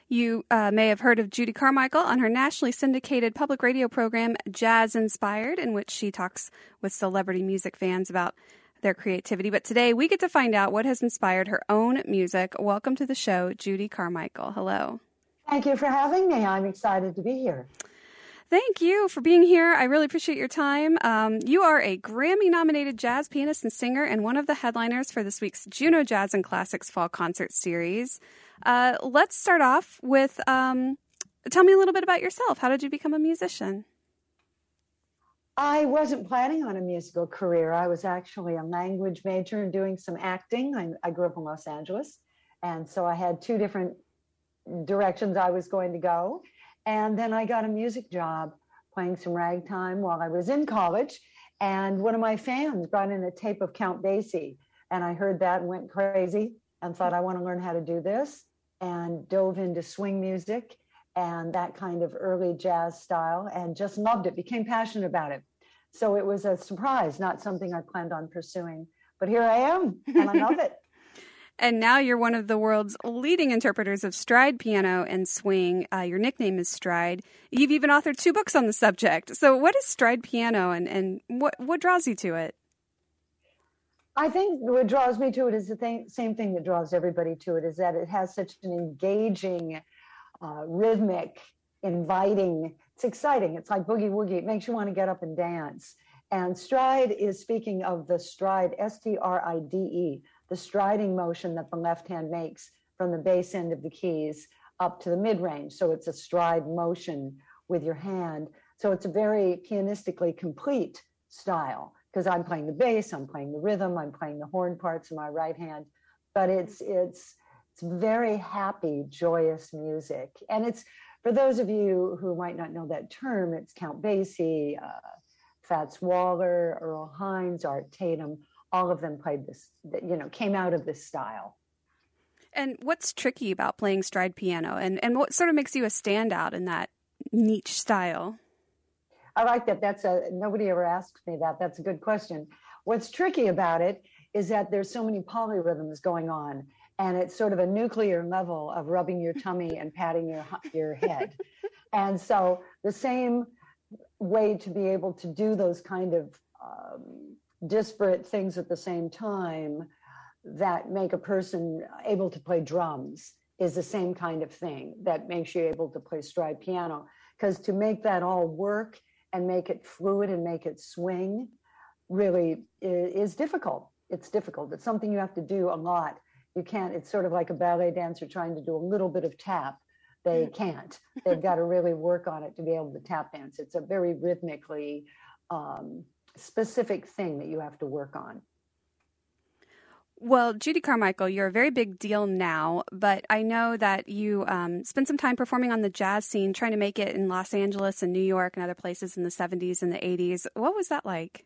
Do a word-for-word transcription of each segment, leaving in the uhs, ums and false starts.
You uh, may have heard of Judy Carmichael on her nationally syndicated public radio program, Jazz Inspired, in which she talks with celebrity music fans about their creativity. But today we get to find out what has inspired her own music. Welcome to the show, Judy Carmichael. Hello. Thank you for having me. I'm excited to be here. Thank you for being here. I really appreciate your time. Um, you are a Grammy-nominated jazz pianist and singer and one of the headliners for this week's Juno Jazz and Classics Fall Concert Series. Uh, let's start off with, um, tell me a little bit about yourself. How did you become a musician? I wasn't planning on a musical career. I was actually a language major and doing some acting. I, I grew up in Los Angeles, and so I had two different directions I was going to go. And then I got a music job playing some ragtime while I was in college. And one of my fans brought in a tape of Count Basie. And I heard that and went crazy and thought, I want to learn how to do this, and dove into swing music and that kind of early jazz style and just loved it, became passionate about it. So it was a surprise, not something I planned on pursuing. But here I am, and I love it. And now you're one of the world's leading interpreters of stride piano and swing. Uh, your nickname is Stride. You've even authored two books on the subject. So what is stride piano, and, and what, what draws you to it? I think what draws me to it is the thing, same thing that draws everybody to it, is that it has such an engaging, uh, rhythmic, inviting, it's exciting. It's like boogie woogie. It makes you want to get up and dance. And stride is speaking of the stride, S T R I D E, the striding motion that the left hand makes from the bass end of the keys up to the mid-range. So it's a stride motion with your hand. So it's a very pianistically complete style, because I'm playing the bass, I'm playing the rhythm, I'm playing the horn parts in my right hand. But it's it's it's very happy, joyous music. And it's, for those of you who might not know that term, it's Count Basie, uh, Fats Waller, Earl Hines, Art Tatum. All of them played this, you know, came out of this style. And what's tricky about playing stride piano, and, and what sort of makes you a standout in that niche style? I like that. That's a, nobody ever asks me that. That's a good question. What's tricky about it is that there's so many polyrhythms going on, and it's sort of a nuclear level of rubbing your tummy and patting your, your head. And so the same way to be able to do those kind of um, disparate things at the same time that make a person able to play drums is the same kind of thing that makes you able to play stride piano. Because to make that all work and make it fluid and make it swing really is, is difficult. It's difficult. It's something you have to do a lot. You can't, it's sort of like a ballet dancer trying to do a little bit of tap. They can't. They've got to really work on it to be able to tap dance. It's a very rhythmically um, specific thing that you have to work on. Well, Judy Carmichael, you're a very big deal now, but I know that you um, spent some time performing on the jazz scene, trying to make it in Los Angeles and New York and other places in the seventies and the eighties. What was that like?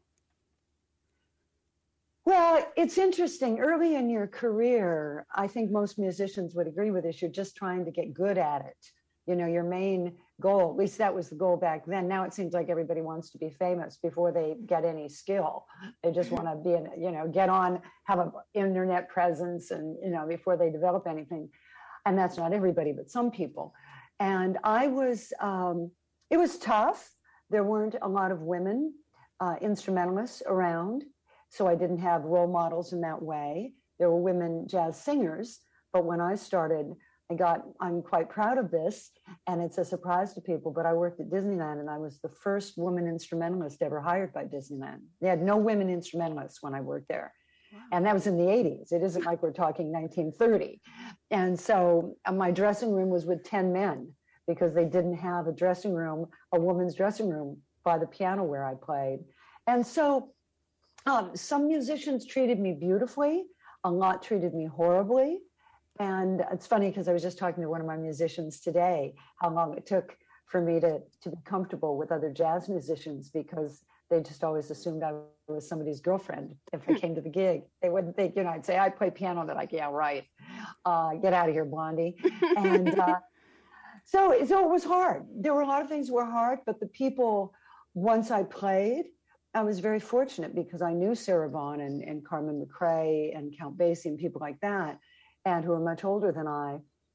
Well, it's interesting. Early in your career, I think most musicians would agree with this. You're just trying to get good at it. You know, your main goal, at least that was the goal back then. Now it seems like everybody wants to be famous before they get any skill. They just want to be, in, you know, get on, have an internet presence, and, you know, before they develop anything. And that's not everybody, but some people. And I was, um, it was tough. There weren't a lot of women uh, instrumentalists around. So I didn't have role models in that way. There were women jazz singers, but when I started, I got, I'm quite proud of this, and it's a surprise to people, but I worked at Disneyland, and I was the first woman instrumentalist ever hired by Disneyland. They had no women instrumentalists when I worked there. Wow. And that was in the eighties. It isn't like we're talking nineteen thirty. And so uh, my dressing room was with ten men, because they didn't have a dressing room, a woman's dressing room by the piano where I played. And so Um, some musicians treated me beautifully, a lot treated me horribly. And it's funny because I was just talking to one of my musicians today, how long it took for me to, to be comfortable with other jazz musicians, because they just always assumed I was somebody's girlfriend if I came to the gig. They wouldn't think, you know, I'd say, I play piano. They're like, yeah, right. Uh, get out of here, Blondie. And uh, so, so it was hard. There were a lot of things were hard, but the people, once I played, I was very fortunate because I knew Sarah Vaughan and, and Carmen McRae and Count Basie and people like that, and who are much older than I.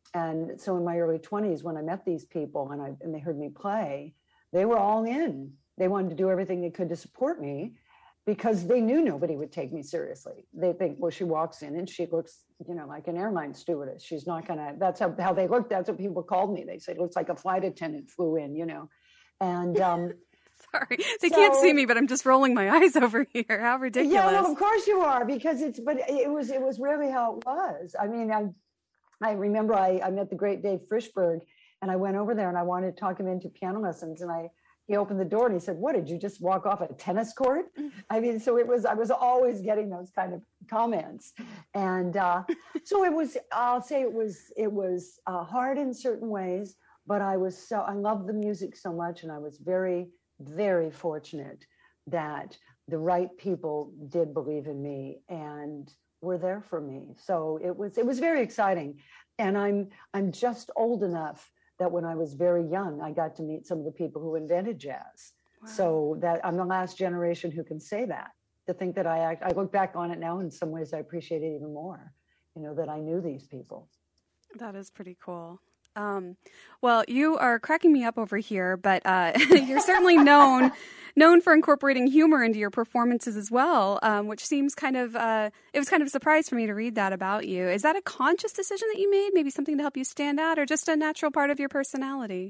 And so in my early twenties, when I met these people and I and they heard me play, they were all in. They wanted to do everything they could to support me because they knew nobody would take me seriously. They think, well, she walks in and she looks, you know, like an airline stewardess. She's not gonna, that's how, how they look. That's what people called me. They said, looks like a flight attendant flew in, you know. And um sorry, they so, can't see me, but I'm just rolling my eyes over here. How ridiculous. Yeah, well, of course you are, because it's, but it was, it was really how it was. I mean, I, I remember I, I met the great Dave Frischberg, and I went over there and I wanted to talk him into piano lessons, and I, he opened the door and he said, what, did you just walk off a tennis court? I mean, so it was, I was always getting those kind of comments. And uh, so it was, I'll say it was, it was uh, hard in certain ways, but I was so, I loved the music so much. And I was very, very fortunate that the right people did believe in me and were there for me. So it was, it was very exciting. And I'm, I'm just old enough that when I was very young, I got to meet some of the people who invented jazz. Wow. So that I'm the last generation who can say that. To think that I act, I look back on it now, in some ways I appreciate it even more, you know, that I knew these people. That is pretty cool. Um, well, you are cracking me up over here, but uh, you're certainly known known for incorporating humor into your performances as well, um, which seems kind of, uh, it was kind of a surprise for me to read that about you. Is that a conscious decision that you made, maybe something to help you stand out, or just a natural part of your personality?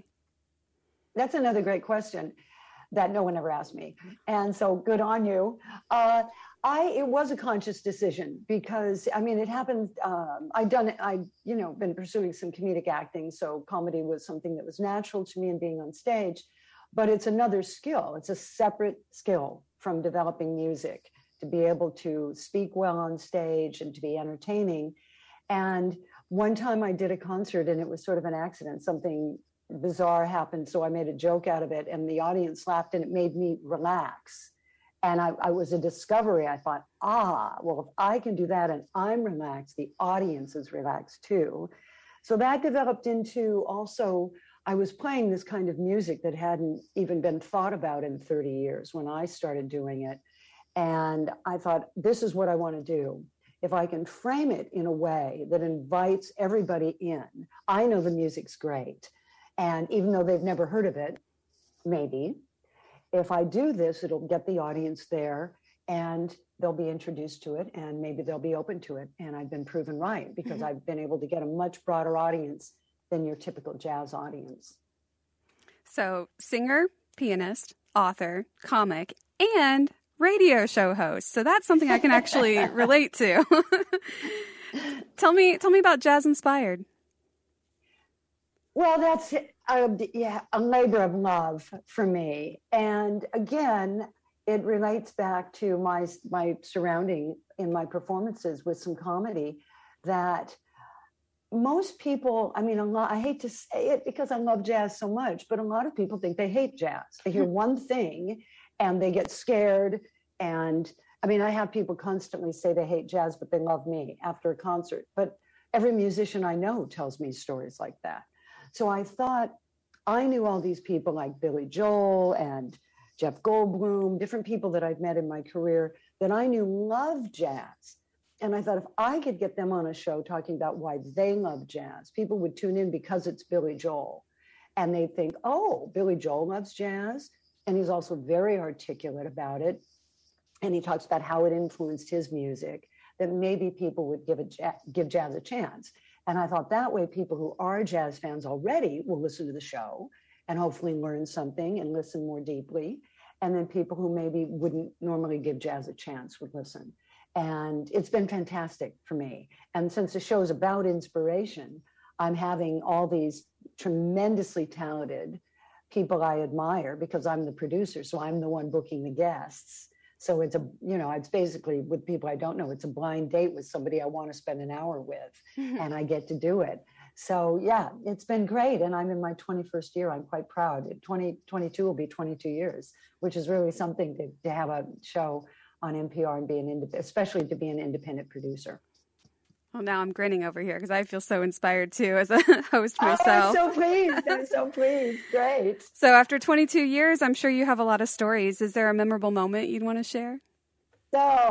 That's another great question that no one ever asked me. And so good on you. Uh, I, it was a conscious decision because, I mean, it happened, um, I'd done it, I, you know, been pursuing some comedic acting. So comedy was something that was natural to me and being on stage, but it's another skill. It's a separate skill from developing music, to be able to speak well on stage and to be entertaining. And one time I did a concert and it was sort of an accident. Something bizarre happened. So I made a joke out of it and the audience laughed and it made me relax. And I, I was a discovery. I thought, ah, well, if I can do that and I'm relaxed, the audience is relaxed too. So that developed into also, I was playing this kind of music that hadn't even been thought about in thirty years when I started doing it. And I thought, this is what I want to do. If I can frame it in a way that invites everybody in, I know the music's great. And even though they've never heard of it, maybe, if I do this, it'll get the audience there and they'll be introduced to it and maybe they'll be open to it. And I've been proven right because mm-hmm. I've been able to get a much broader audience than your typical jazz audience. So singer, pianist, author, comic, and radio show host. So that's something I can actually relate to. tell me, tell me about Jazz Inspired. Well, that's uh, yeah, a labor of love for me. And again, it relates back to my my surrounding in my performances with some comedy that most people, I mean, a lot, I hate to say it because I love jazz so much, but a lot of people think they hate jazz. They hear one thing and they get scared. And I mean, I have people constantly say they hate jazz, but they love me after a concert. But every musician I know tells me stories like that. So I thought, I knew all these people like Billy Joel and Jeff Goldblum, different people that I've met in my career that I knew loved jazz. And I thought if I could get them on a show talking about why they love jazz, people would tune in because it's Billy Joel. And they'd think, oh, Billy Joel loves jazz. And he's also very articulate about it. And he talks about how it influenced his music, that maybe people would give, a, give jazz a chance. And I thought that way people who are jazz fans already will listen to the show and hopefully learn something and listen more deeply. And then people who maybe wouldn't normally give jazz a chance would listen. And it's been fantastic for me. And since the show is about inspiration, I'm having all these tremendously talented people I admire because I'm the producer. So I'm the one booking the guests. So it's a, you know, it's basically with people I don't know, it's a blind date with somebody I want to spend an hour with mm-hmm. and I get to do it. So yeah, it's been great. And I'm in my twenty-first year. I'm quite proud. twenty twenty-two will be twenty-two years, which is really something to, to have a show on N P R and be an independent, especially to be an independent producer. Well, now I'm grinning over here because I feel so inspired too as a host myself. Oh, I'm so pleased. I'm so pleased. Great. So after twenty-two years, I'm sure you have a lot of stories. Is there a memorable moment you'd want to share? Oh,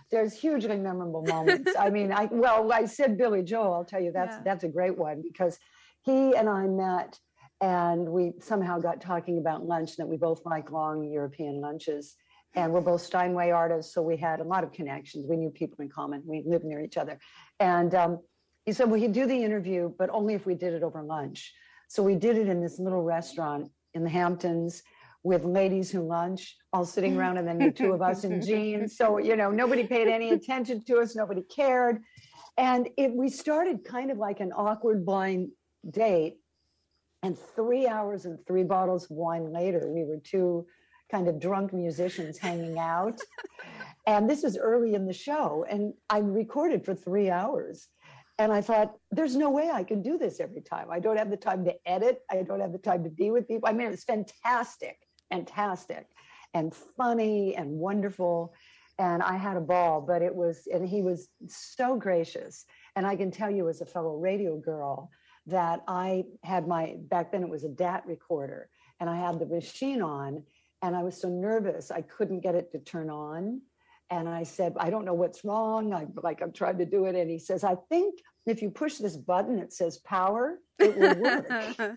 there's hugely memorable moments. I mean, I well, I said Billy Joel. I'll tell you that's yeah. that's a great one because he and I met and we somehow got talking about lunch, that we both like long European lunches. And we're both Steinway artists, so we had a lot of connections. We knew people in common. We lived near each other. And um, he said, well, he'd do the interview, but only if we did it over lunch. So we did it in this little restaurant in the Hamptons with ladies who lunch, all sitting around, and then the two of us in jeans. So, you know, nobody paid any attention to us. Nobody cared. And it, we started kind of like an awkward blind date. And three hours and three bottles of wine later, we were two kind of drunk musicians hanging out. And this is early in the show. And I recorded for three hours. And I thought, there's no way I can do this every time. I don't have the time to edit. I don't have the time to be with people. I mean, it was fantastic, fantastic, and funny and wonderful. And I had a ball, but it was, and he was so gracious. And I can tell you as a fellow radio girl that I had my, back then it was a D A T recorder, and I had the machine on, and I was so nervous, I couldn't get it to turn on. And I said, I don't know what's wrong. I'm like, I'm trying to do it. And he says, I think if you push this button, it says power, it will work.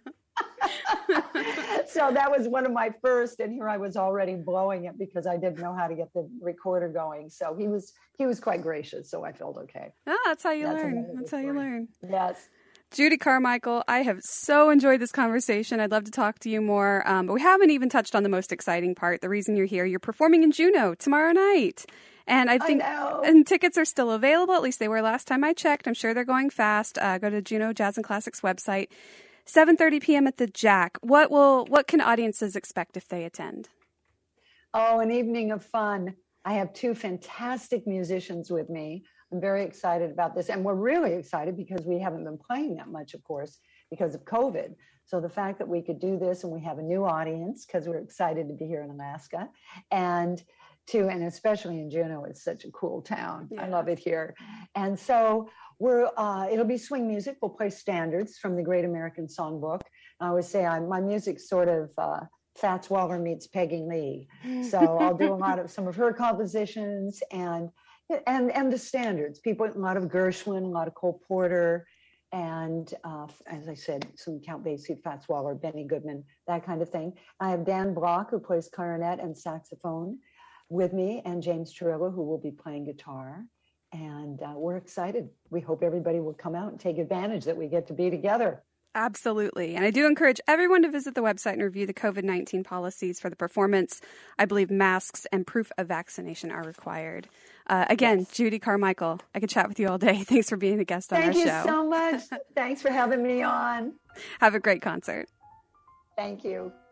So that was one of my first, and here I was already blowing it because I didn't know how to get the recorder going. So he was, he was quite gracious. So I felt okay. Oh, that's how you that's learn. That's how you learn. Yes. Judy Carmichael, I have so enjoyed this conversation. I'd love to talk to you more, um, but we haven't even touched on the most exciting part. The reason you're here, you're performing in Juneau tomorrow night. And I think I know. And tickets are still available. At least they were last time I checked. I'm sure they're going fast. Uh, go to Juneau Jazz and Classics website. seven thirty p.m. at the Jack. What will what can audiences expect if they attend? Oh, an evening of fun. I have two fantastic musicians with me. I'm very excited about this. And we're really excited because we haven't been playing that much, of course, because of COVID. So the fact that we could do this and we have a new audience because we're excited to be here in Alaska, and to, and especially in Juneau, it's such a cool town. Yeah. I love it here. And so we're, uh, it'll be swing music. We'll play standards from the Great American Songbook. I always say I'm, my music's sort of uh, Fats Waller meets Peggy Lee. So I'll do a lot of some of her compositions and And and the standards, people, a lot of Gershwin, a lot of Cole Porter, and uh, as I said, some Count Basie, Fats Waller, Benny Goodman, that kind of thing. I have Dan Block, who plays clarinet and saxophone with me, and James Chirillo, who will be playing guitar. And uh, we're excited. We hope everybody will come out and take advantage that we get to be together. Absolutely. And I do encourage everyone to visit the website and review the COVID nineteen policies for the performance. I believe masks and proof of vaccination are required. Uh, again, yes. Judy Carmichael, I could chat with you all day. Thanks for being a guest on Thank our show. Thank you so much. Thanks for having me on. Have a great concert. Thank you.